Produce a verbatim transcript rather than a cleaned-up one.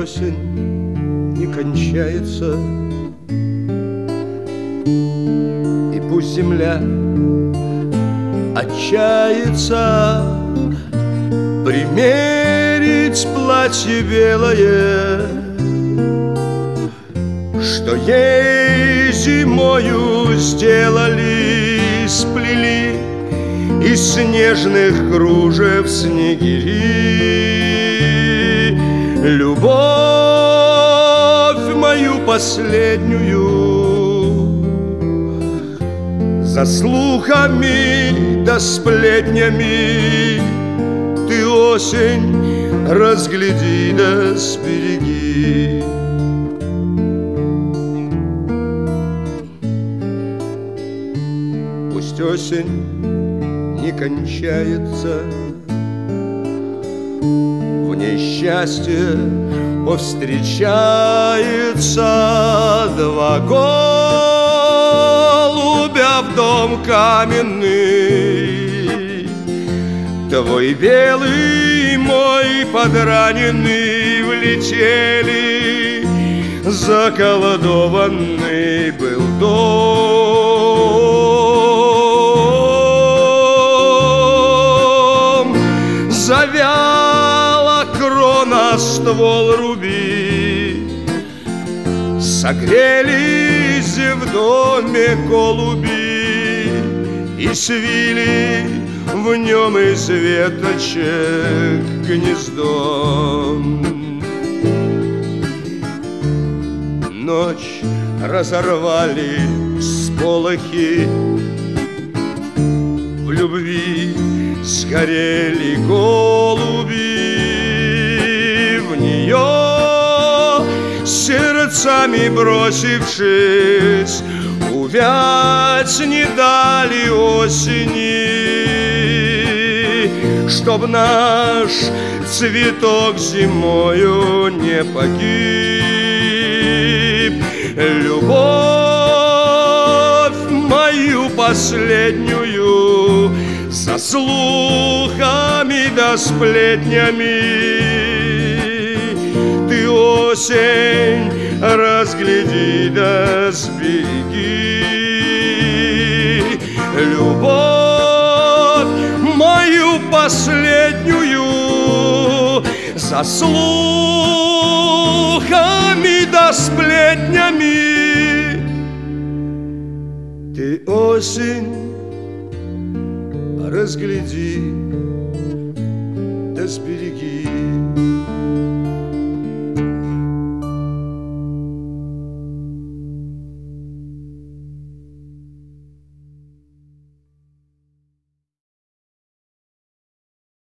осень не кончается, и пусть земля отчается примерить платье белое, что ей зимою сделали, сплели из снежных кружев снегири. Любовь мою последнюю за слухами да сплетнями ты, осень, разгляди да сбереги. Пусть осень не кончается, в ней счастье повстречается. Два голубя в дом каменный, твой белый, мой подраненный, влетели, заколдованный был дом. Завяла крона, ствол руби, согрелись в доме голуби и свили в нем из веточек гнездо. Ночь разорвали сполохи, в любви сгорели голуби, в нее сердцами бросившись, увять не дали осени, чтоб наш цветок зимою не погиб. Любовь мою последнюю за слухами да сплетнями ты, осень, разгляди да сбереги. Любовь мою последнюю за слухами да сплетнями ты, осень, разгляди да сбереги.